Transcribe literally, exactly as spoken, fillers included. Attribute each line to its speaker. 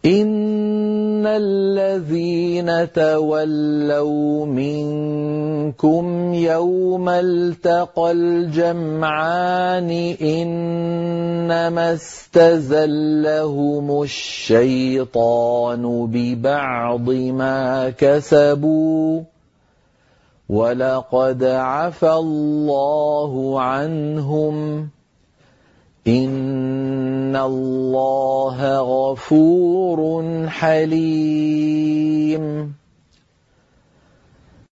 Speaker 1: إن الذين تولوا منكم يوم التقى الجمعان إنما استزلهم الشيطان ببعض ما كسبوا ولقد عفى الله عنهم إن الله غفور حليم.